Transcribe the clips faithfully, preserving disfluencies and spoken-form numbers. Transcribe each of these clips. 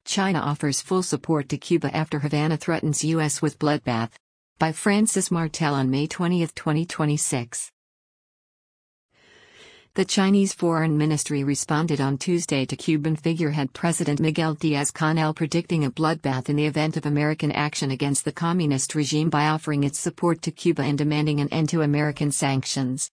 China offers full support to Cuba after Havana threatens U S with bloodbath. By Francis Martel on May twentieth, twenty twenty-six. The Chinese Foreign Ministry responded on Tuesday to Cuban figurehead President Miguel Díaz-Canel predicting a bloodbath in the event of American action against the communist regime by offering its support to Cuba and demanding an end to American sanctions.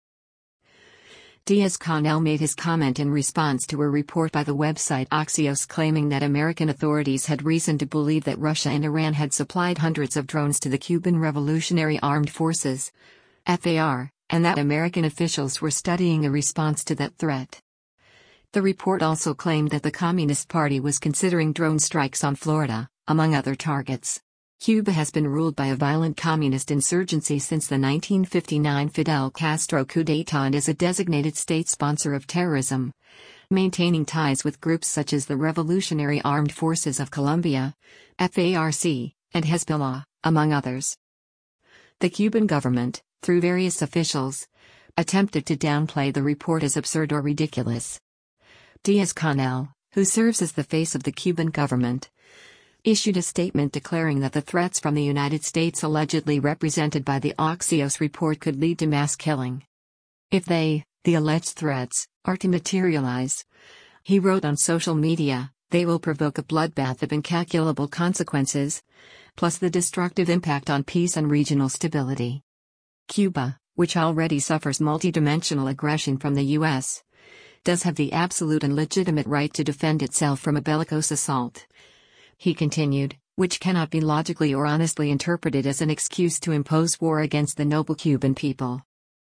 Díaz-Canel made his comment in response to a report by the website Axios claiming that American authorities had reason to believe that Russia and Iran had supplied hundreds of drones to the Cuban Revolutionary Armed Forces (F A R), and that American officials were studying a response to that threat. The report also claimed that the Communist Party was considering drone strikes on Florida, among other targets. Cuba has been ruled by a violent communist insurgency since the nineteen fifty-nine Fidel Castro coup d'état and is a designated state sponsor of terrorism, maintaining ties with groups such as the Revolutionary Armed Forces of Colombia, F A R C, and Hezbollah, among others. The Cuban government, through various officials, attempted to downplay the report as absurd or ridiculous. Díaz-Canel, who serves as the face of the Cuban government, issued a statement declaring that the threats from the United States allegedly represented by the Axios report could lead to mass killing. If they, the alleged threats, are to materialize, he wrote on social media, they will provoke a bloodbath of incalculable consequences, plus the destructive impact on peace and regional stability. Cuba, which already suffers multidimensional aggression from the U S, does have the absolute and legitimate right to defend itself from a bellicose assault. He continued, which cannot be logically or honestly interpreted as an excuse to impose war against the noble Cuban people.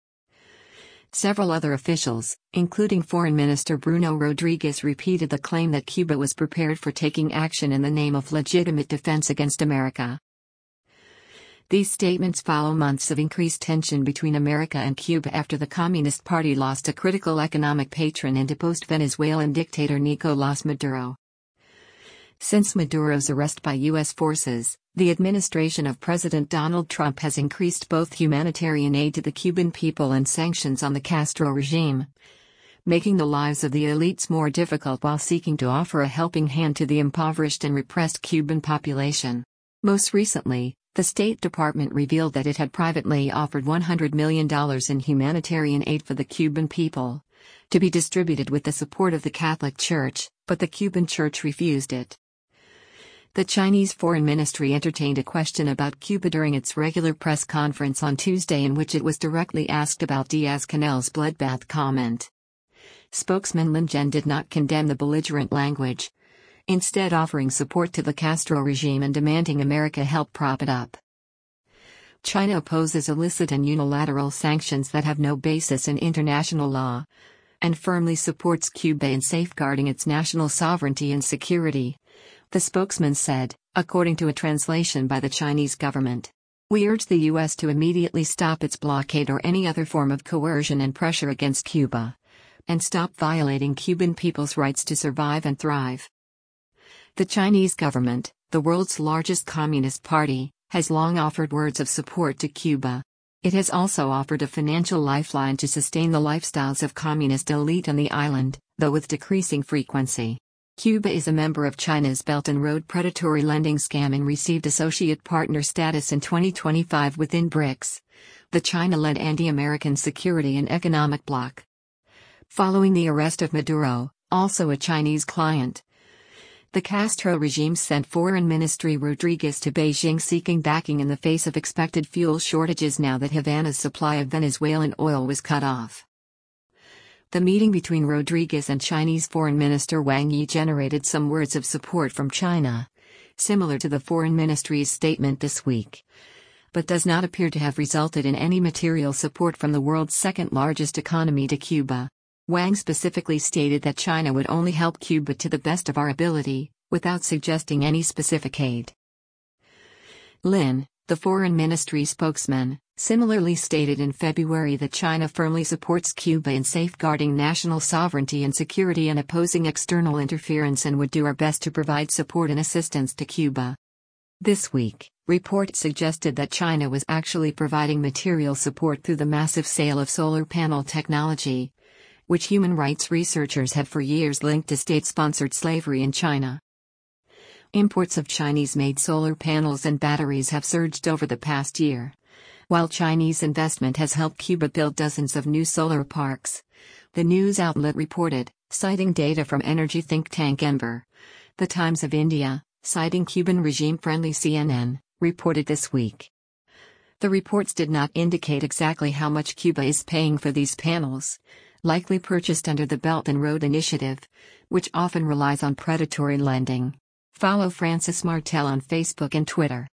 Several other officials, including Foreign Minister Bruno Rodriguez, repeated the claim that Cuba was prepared for taking action in the name of legitimate defense against America. These statements follow months of increased tension between America and Cuba after the Communist Party lost a critical economic patron and deposed Venezuelan dictator Nicolás Maduro. Since Maduro's arrest by U S forces, the administration of President Donald Trump has increased both humanitarian aid to the Cuban people and sanctions on the Castro regime, making the lives of the elites more difficult while seeking to offer a helping hand to the impoverished and repressed Cuban population. Most recently, the State Department revealed that it had privately offered one hundred million dollars in humanitarian aid for the Cuban people, to be distributed with the support of the Catholic Church, but the Cuban Church refused it. The Chinese Foreign Ministry entertained a question about Cuba during its regular press conference on Tuesday, in which it was directly asked about Díaz-Canel's bloodbath comment. Spokesman Lin Zhen did not condemn the belligerent language, instead offering support to the Castro regime and demanding America help prop it up. China opposes illicit and unilateral sanctions that have no basis in international law, and firmly supports Cuba in safeguarding its national sovereignty and security, the spokesman said, according to a translation by the Chinese government. We urge the U S to immediately stop its blockade or any other form of coercion and pressure against Cuba, and stop violating Cuban people's rights to survive and thrive. The Chinese government, the world's largest communist party, has long offered words of support to Cuba. It has also offered a financial lifeline to sustain the lifestyles of communist elite on the island, though with decreasing frequency. Cuba is a member of China's Belt and Road predatory lending scam and received associate partner status in twenty twenty-five within BRICS, the China-led anti-American security and economic bloc. Following the arrest of Maduro, also a Chinese client, the Castro regime sent Foreign Ministry Rodriguez to Beijing seeking backing in the face of expected fuel shortages now that Havana's supply of Venezuelan oil was cut off. The meeting between Rodriguez and Chinese Foreign Minister Wang Yi generated some words of support from China, similar to the Foreign Ministry's statement this week, but does not appear to have resulted in any material support from the world's second-largest economy to Cuba. Wang specifically stated that China would only help Cuba to the best of our ability, without suggesting any specific aid. Lin, the Foreign Ministry spokesman, similarly stated in February that China firmly supports Cuba in safeguarding national sovereignty and security and opposing external interference and would do our best to provide support and assistance to Cuba. This week, reports suggested that China was actually providing material support through the massive sale of solar panel technology, which human rights researchers have for years linked to state-sponsored slavery in China. Imports of Chinese-made solar panels and batteries have surged over the past year. While Chinese investment has helped Cuba build dozens of new solar parks, the news outlet reported, citing data from energy think tank Enver. The Times of India, citing Cuban regime-friendly C N N, reported this week. The reports did not indicate exactly how much Cuba is paying for these panels, likely purchased under the Belt and Road Initiative, which often relies on predatory lending. Follow Francis Martel on Facebook and Twitter.